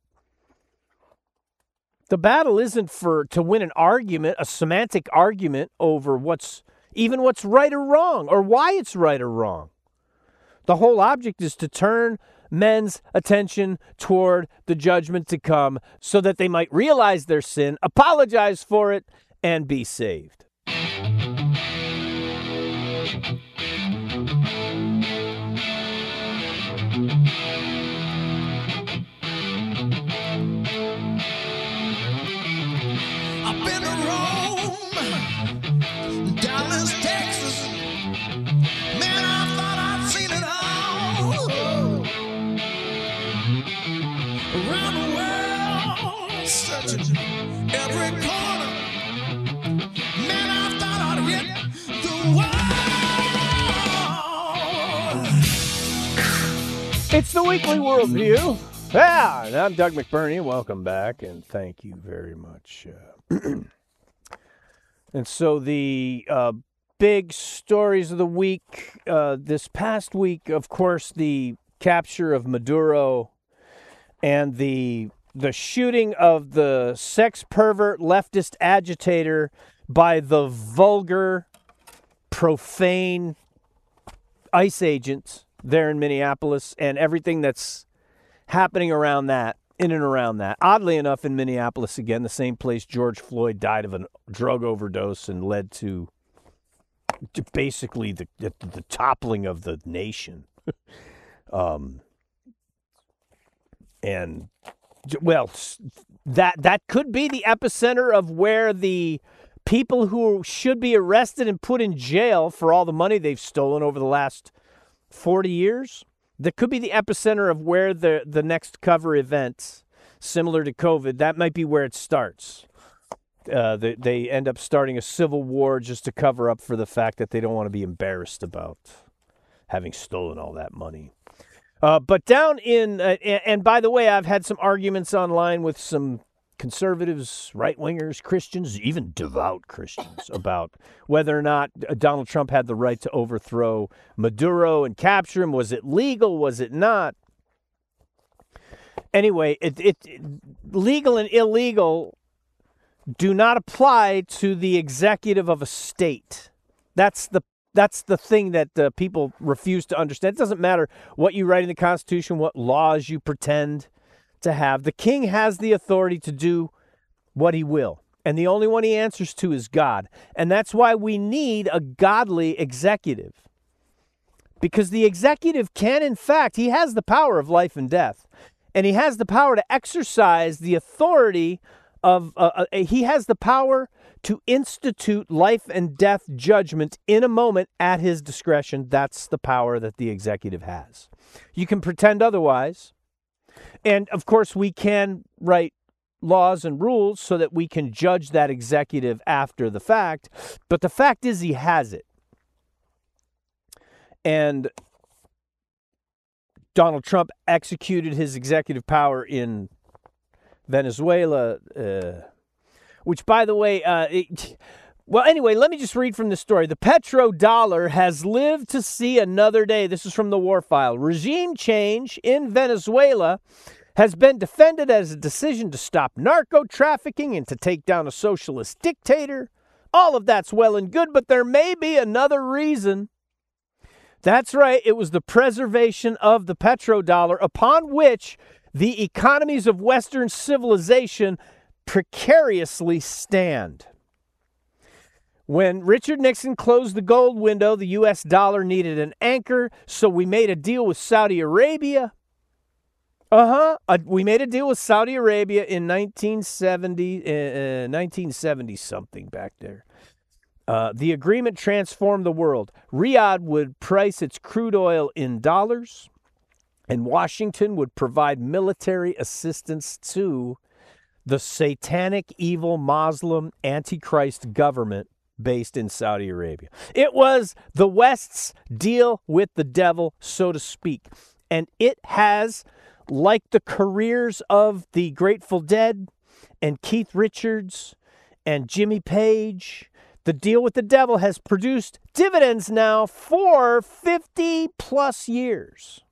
The battle isn't for to win an argument, a semantic argument over what's even what's right or wrong or why it's right or wrong. The whole object is to turn men's attention toward the judgment to come so that they might realize their sin, apologize for it, and be saved. It's the Weekly Worldview. Yeah, and I'm Doug McBurney. Welcome back, and thank you very much. Uh, and so the uh, big stories of the week, uh, this past week, of course, the capture of Maduro and the the shooting of the sex pervert leftist agitator by the vulgar, profane ICE agents there in Minneapolis, and everything that's happening around that, in and around that. Oddly enough, in Minneapolis, again, the same place George Floyd died of a drug overdose and led to, to basically the, the, the toppling of the nation. um, and, well, that that could be the epicenter of where the people who should be arrested and put in jail for all the money they've stolen over the last forty years, that could be the epicenter of where the, the next cover event, similar to COVID, that might be where it starts. Uh, they, they end up starting a civil war just to cover up for the fact that they don't want to be embarrassed about having stolen all that money. Uh, but down in, uh, and, and by the way, I've had some arguments online with some conservatives, right-wingers, Christians, even devout Christians, about whether or not Donald Trump had the right to overthrow Maduro and capture him. Was it legal? Was it not? Anyway, it, it, it legal and illegal do not apply to the executive of a state. That's the That's the thing that uh, people refuse to understand. It doesn't matter what you write in the Constitution, what laws you pretend to have. The king has the authority to do what he will. And the only one he answers to is God. And that's why we need a godly executive. Because the executive can, in fact, he has the power of life and death. And he has the power to exercise the authority of, uh, uh, he has the power to institute life and death judgment in a moment at his discretion. That's the power that the executive has. You can pretend otherwise. And, of course, we can write laws and rules so that we can judge that executive after the fact. But the fact is he has it. And Donald Trump executed his executive power in Venezuela, uh, which, by the way, uh, it, well, anyway, let me just read from the story. The petrodollar has lived to see another day. This is from the War File. Regime change in Venezuela has been defended as a decision to stop narco trafficking and to take down a socialist dictator. All of that's well and good, but there may be another reason. That's right. It was the preservation of the petrodollar upon which the economies of Western civilization precariously stand. When Richard Nixon closed the gold window, the U S dollar needed an anchor, so we made a deal with Saudi Arabia. Uh-huh. Uh, we made a deal with Saudi Arabia in nineteen seventy, uh, nineteen seventy something back there. Uh, the agreement transformed the world. Riyadh would price its crude oil in dollars, and Washington would provide military assistance to the satanic, evil, Muslim, Antichrist government based in Saudi Arabia. It was the West's deal with the devil, so to speak. And it has, like the careers of the Grateful Dead and Keith Richards and Jimmy Page, the deal with the devil has produced dividends now for fifty plus years.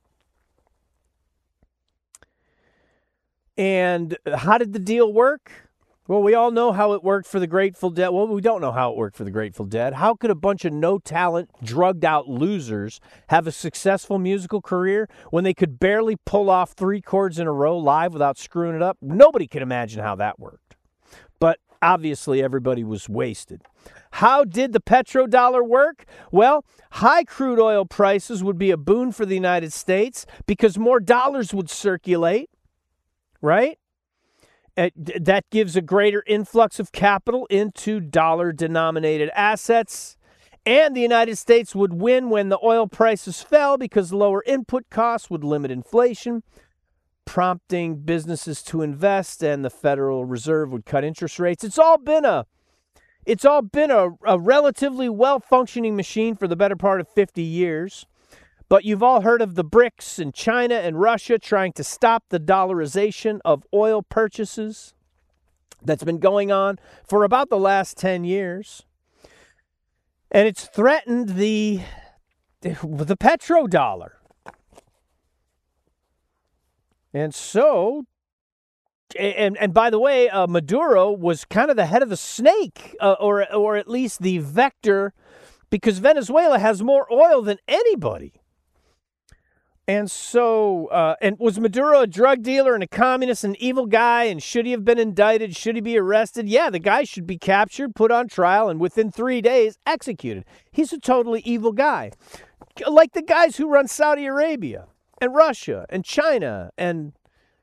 And how did the deal work? Well, we all know how it worked for the Grateful Dead. Well, we don't know how it worked for the Grateful Dead. How could a bunch of no-talent, drugged-out losers have a successful musical career when they could barely pull off three chords in a row live without screwing it up? Nobody can imagine how that worked. But obviously, everybody was wasted. How did the petrodollar work? Well, high crude oil prices would be a boon for the United States because more dollars would circulate. Right? It, that gives a greater influx of capital into dollar-denominated assets. And the United States would win when the oil prices fell because lower input costs would limit inflation, prompting businesses to invest, and the Federal Reserve would cut interest rates. It's all been a, it's all been a, a relatively well-functioning machine for the better part of fifty years. But you've all heard of the BRICS and China and Russia trying to stop the dollarization of oil purchases that's been going on for about the last ten years. And it's threatened the, the petrodollar. And so, and, and by the way, uh, Maduro was kind of the head of the snake, uh, or, or at least the vector, because Venezuela has more oil than anybody. And so, uh, and was Maduro a drug dealer and a communist, an evil guy, and should he have been indicted? Should he be arrested? Yeah, the guy should be captured, put on trial, and within three days, executed. He's a totally evil guy. Like the guys who run Saudi Arabia and Russia and China and,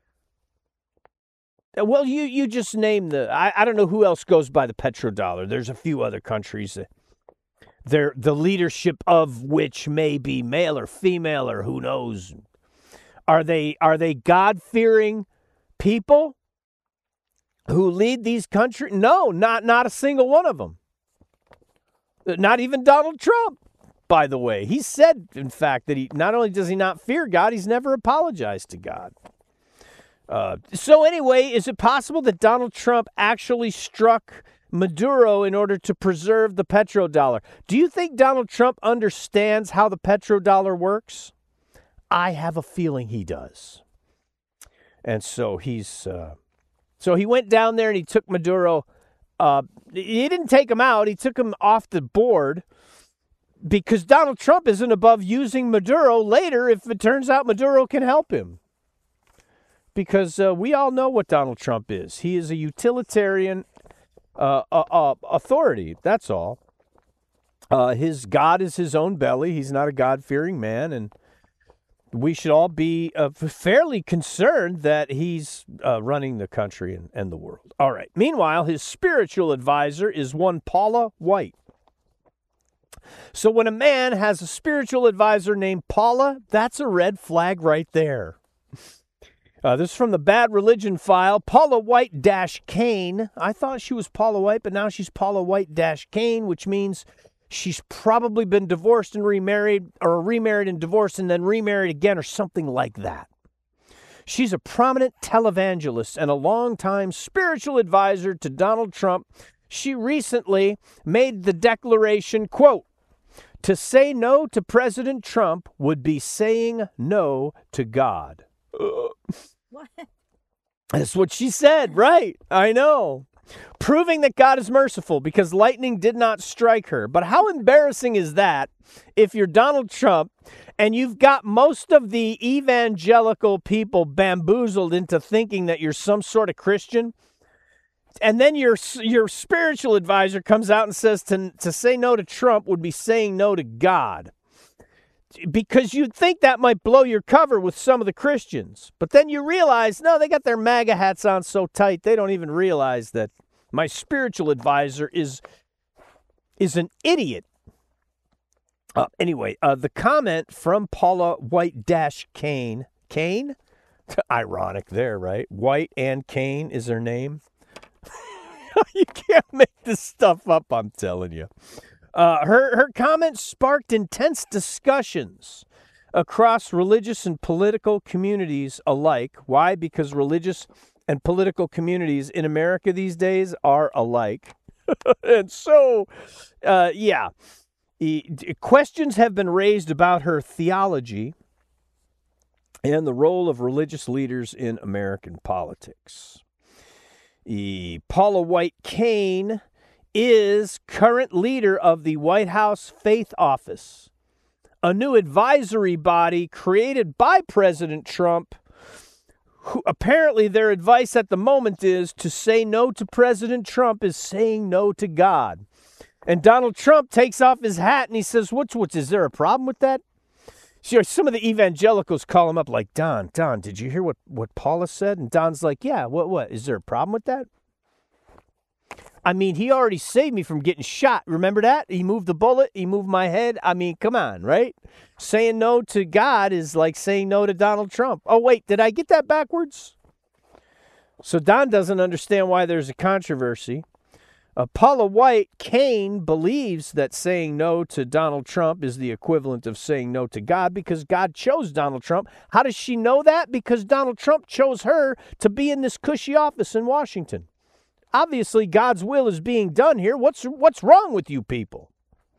well, you, you just name the, I, I don't know who else goes by the petrodollar. There's a few other countries that, They're, the leadership of which may be male or female or who knows. Are they are they God-fearing people who lead these countries? No, not not a single one of them. Not even Donald Trump, by the way. He said, in fact, that he not only does he not fear God, he's never apologized to God. Uh, so anyway, is it possible that Donald Trump actually struck Maduro in order to preserve the petrodollar? Do you think Donald Trump understands how the petrodollar works? I have a feeling he does. And so he's uh, so he went down there and he took Maduro. Uh, he didn't take him out. He took him off the board because Donald Trump isn't above using Maduro later if it turns out Maduro can help him. Because uh, we all know what Donald Trump is. He is a utilitarian uh, uh, uh, authority. That's all. Uh, his God is his own belly. He's not a God-fearing man. And we should all be uh, fairly concerned that he's uh, running the country and, and the world. All right. Meanwhile, his spiritual advisor is one Paula White. So when a man has a spiritual advisor named Paula, that's a red flag right there. Uh, this is from the Bad Religion file. Paula White dash Kane. I thought she was Paula White, but now she's Paula White dash Kane, which means she's probably been divorced and remarried, or remarried and divorced and then remarried again, or something like that. She's a prominent televangelist and a longtime spiritual advisor to Donald Trump. She recently made the declaration, quote, "To say no to President Trump would be saying no to God." What? That's what she said, right? I know. Proving that God is merciful because lightning did not strike her. But how embarrassing is that if you're Donald Trump and you've got most of the evangelical people bamboozled into thinking that you're some sort of Christian, and then your your spiritual advisor comes out and says to, to say no to Trump would be saying no to God. Because you'd think that might blow your cover with some of the Christians. But then you realize, no, they got their MAGA hats on so tight, they don't even realize that my spiritual advisor is, is an idiot. Uh, anyway, uh, the comment from Paula White-Kane. Kane? Ironic there, right? White and Kane is her name. You can't make this stuff up, I'm telling you. Uh, her, her comments sparked intense discussions across religious and political communities alike. Why? Because religious and political communities in America these days are alike. And so, uh, yeah, e- questions have been raised about her theology and the role of religious leaders in American politics. E- Paula White-Kane is current leader of the White House Faith Office, a new advisory body created by President Trump, who apparently their advice at the moment is to say no to President Trump is saying no to God. And Donald Trump takes off his hat and he says, what's, what's, is there a problem with that? Sure, some of the evangelicals call him up like, Don, Don, did you hear what, what Paula said? And Don's like, yeah, what, what, is there a problem with that? I mean, he already saved me from getting shot. Remember that? He moved the bullet. He moved my head. I mean, come on, right? Saying no to God is like saying no to Donald Trump. Oh, wait, did I get that backwards? So Don doesn't understand why there's a controversy. Uh, Paula White-Kane believes that saying no to Donald Trump is the equivalent of saying no to God because God chose Donald Trump. How does she know that? Because Donald Trump chose her to be in this cushy office in Washington. Obviously, God's will is being done here. What's what's wrong with you people?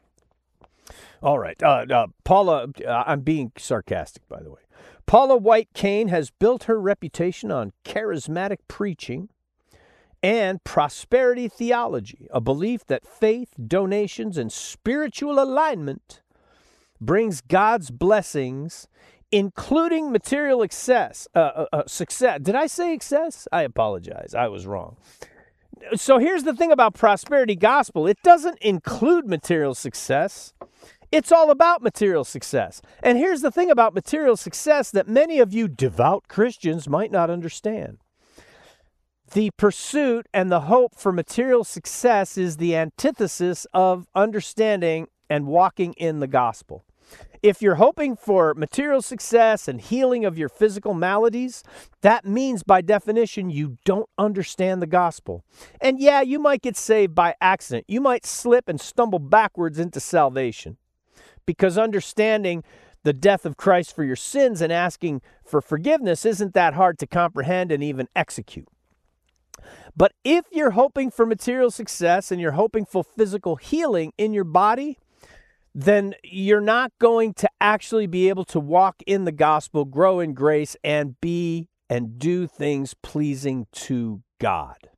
All right. Uh, uh, Paula, uh, I'm being sarcastic, by the way. Paula White-Kane has built her reputation on charismatic preaching and prosperity theology, a belief that faith, donations, and spiritual alignment brings God's blessings, including material excess, uh, uh, uh, success. Did I say excess? I apologize. I was wrong. So here's the thing about prosperity gospel. It doesn't include material success. It's all about material success. And here's the thing about material success that many of you devout Christians might not understand. The pursuit and the hope for material success is the antithesis of understanding and walking in the gospel. If you're hoping for material success and healing of your physical maladies, that means by definition you don't understand the gospel. And yeah, you might get saved by accident. You might slip and stumble backwards into salvation. Because understanding the death of Christ for your sins and asking for forgiveness isn't that hard to comprehend and even execute. But if you're hoping for material success and you're hoping for physical healing in your body, then you're not going to actually be able to walk in the gospel, grow in grace, and be and do things pleasing to God.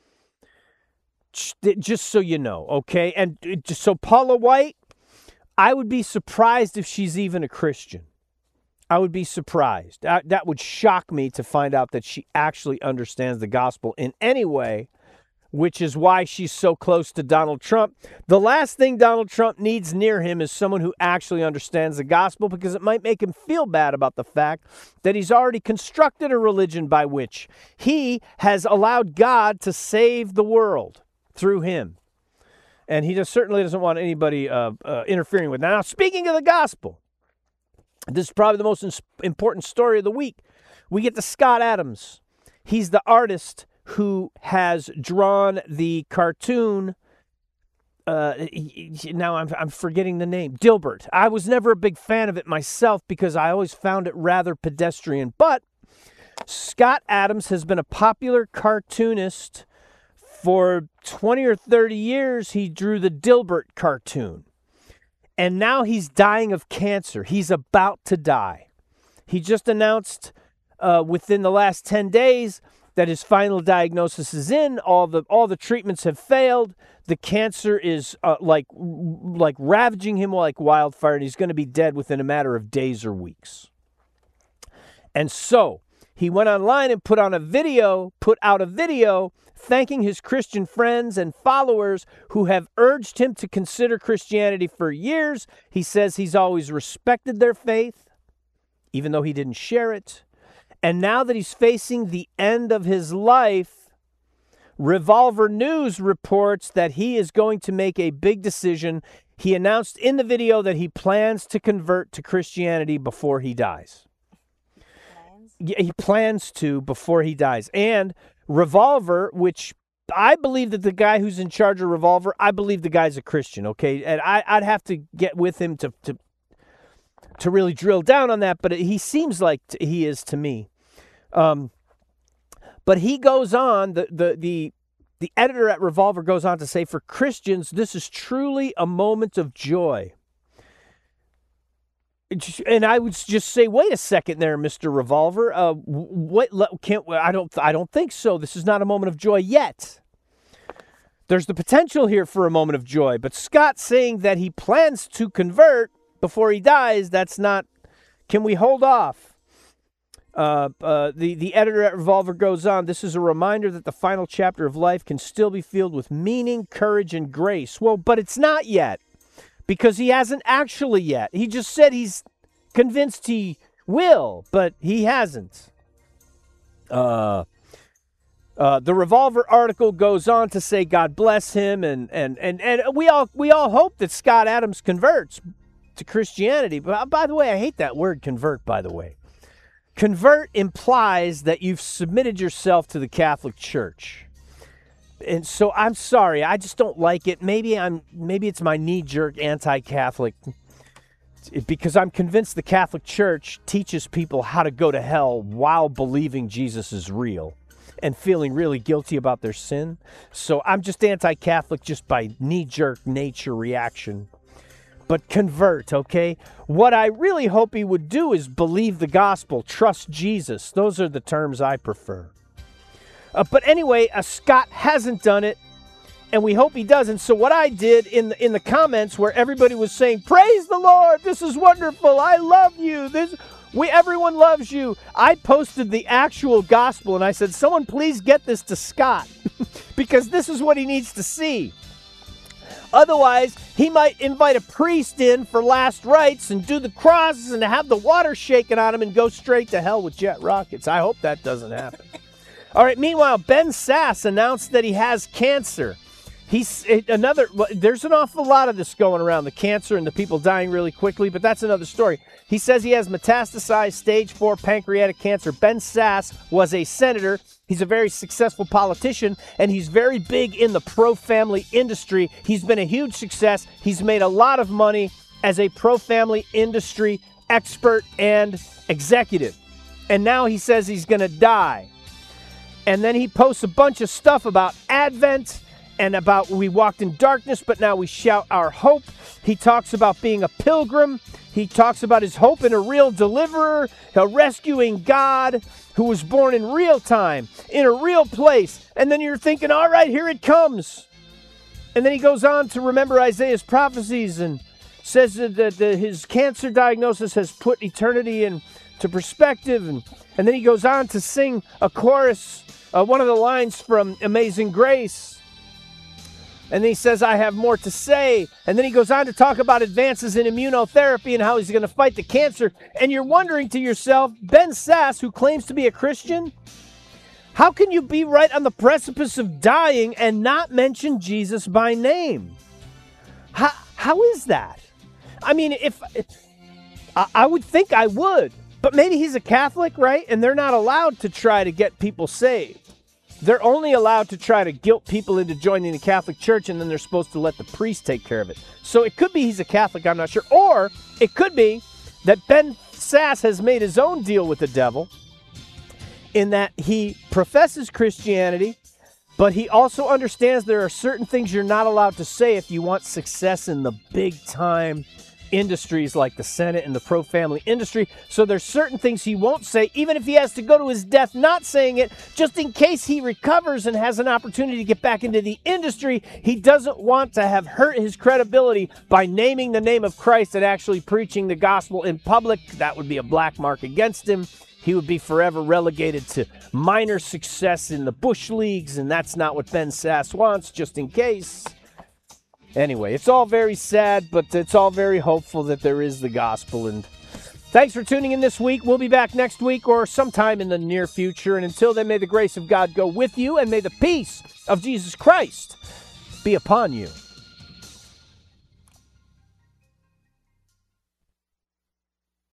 Just so you know, okay? And just so Paula White, I would be surprised if she's even a Christian. I would be surprised. That, that would shock me to find out that she actually understands the gospel in any way, which is why she's so close to Donald Trump. The last thing Donald Trump needs near him is someone who actually understands the gospel, because it might make him feel bad about the fact that he's already constructed a religion by which he has allowed God to save the world through him. And he just certainly doesn't want anybody uh, uh, interfering with that. Now, speaking of the gospel, this is probably the most important story of the week. We get to Scott Adams. He's the artist who has drawn the cartoon. Uh, now I'm I'm forgetting the name. Dilbert. I was never a big fan of it myself because I always found it rather pedestrian. But Scott Adams has been a popular cartoonist for twenty or thirty years. He drew the Dilbert cartoon. And now he's dying of cancer. He's about to die. He just announced uh, within the last ten days that his final diagnosis is in. All the all the treatments have failed. The cancer is uh, like like ravaging him like wildfire, and he's going to be dead within a matter of days or weeks. And so he went online and put on a video, put out a video thanking his Christian friends and followers who have urged him to consider Christianity for years. He says he's always respected their faith, even though he didn't share it. And now that he's facing the end of his life, Revolver News reports that he is going to make a big decision. He announced in the video that he plans to convert to Christianity before he dies. Yeah, he plans to before he dies. And Revolver, which I believe that the guy who's in charge of Revolver, I believe the guy's a Christian, okay? And I, I'd have to get with him to, to, to really drill down on that, but he seems like he is to me. Um, but he goes on, the, the, the, the editor at Revolver goes on to say, for Christians, this is truly a moment of joy. And I would just say, wait a second there, Mister Revolver. Uh, what can't I don't I don't think so. This is not a moment of joy yet. There's the potential here for a moment of joy, but Scott saying that he plans to convert before he dies, that's not. Can we hold off? Uh, uh, the the editor at Revolver goes on. This is a reminder that the final chapter of life can still be filled with meaning, courage, and grace. Well, but it's not yet. Because he hasn't actually yet. He just said he's convinced he will, but he hasn't. Uh, uh, the Revolver article goes on to say, God bless him, and and and and we all we all hope that Scott Adams converts to Christianity. But by the way, I hate that word convert. By the way, convert implies that you've submitted yourself to the Catholic Church. And so I'm sorry, I just don't like it. Maybe I'm maybe it's my knee-jerk anti-Catholic, because I'm convinced the Catholic Church teaches people how to go to hell while believing Jesus is real and feeling really guilty about their sin. So I'm just anti-Catholic just by knee-jerk nature reaction. But convert, okay? What I really hope he would do is believe the gospel, trust Jesus. Those are the terms I prefer. Uh, but anyway, uh, Scott hasn't done it, and we hope he doesn't. So what I did in the, in the comments where everybody was saying, praise the Lord, this is wonderful, I love you, this we everyone loves you, I posted the actual gospel, and I said, someone please get this to Scott, because this is what he needs to see. Otherwise, he might invite a priest in for last rites and do the crosses and have the water shaken on him and go straight to hell with jet rockets. I hope that doesn't happen. All right, meanwhile, Ben Sasse announced that he has cancer. He's another, there's an awful lot of this going around, the cancer and the people dying really quickly, but that's another story. He says he has metastasized stage four pancreatic cancer. Ben Sasse was a senator. He's a very successful politician, and he's very big in the pro-family industry. He's been a huge success. He's made a lot of money as a pro-family industry expert and executive. And now he says he's going to die. And then he posts a bunch of stuff about Advent and about we walked in darkness, but now we shout our hope. He talks about being a pilgrim. He talks about his hope in a real deliverer, a rescuing God who was born in real time, in a real place. And then you're thinking, all right, here it comes. And then he goes on to remember Isaiah's prophecies and says that the, the, his cancer diagnosis has put eternity into perspective. And, and then he goes on to sing a chorus, uh, one of the lines from Amazing Grace. And then he says, I have more to say. And then he goes on to talk about advances in immunotherapy and how he's going to fight the cancer. And you're wondering to yourself, Ben Sasse, who claims to be a Christian, how can you be right on the precipice of dying and not mention Jesus by name? How, how is that? I mean, if, if I, I would think I would, but maybe he's a Catholic, right? And they're not allowed to try to get people saved. They're only allowed to try to guilt people into joining the Catholic Church, and then they're supposed to let the priest take care of it. So it could be he's a Catholic, I'm not sure. Or it could be that Ben Sasse has made his own deal with the devil in that he professes Christianity, but he also understands there are certain things you're not allowed to say if you want success in the big-time industries like the Senate and the pro-family industry. So there's certain things he won't say, even if he has to go to his death not saying it, just in case he recovers and has an opportunity to get back into the industry. He doesn't want to have hurt his credibility by naming the name of Christ and actually preaching the gospel in public. That would be a black mark against him. He would be forever relegated to minor success in the Bush leagues, and that's not what Ben Sasse wants, just in case. Anyway, it's all very sad, but it's all very hopeful that there is the gospel. And thanks for tuning in this week. We'll be back next week or sometime in the near future. And until then, may the grace of God go with you, and may the peace of Jesus Christ be upon you.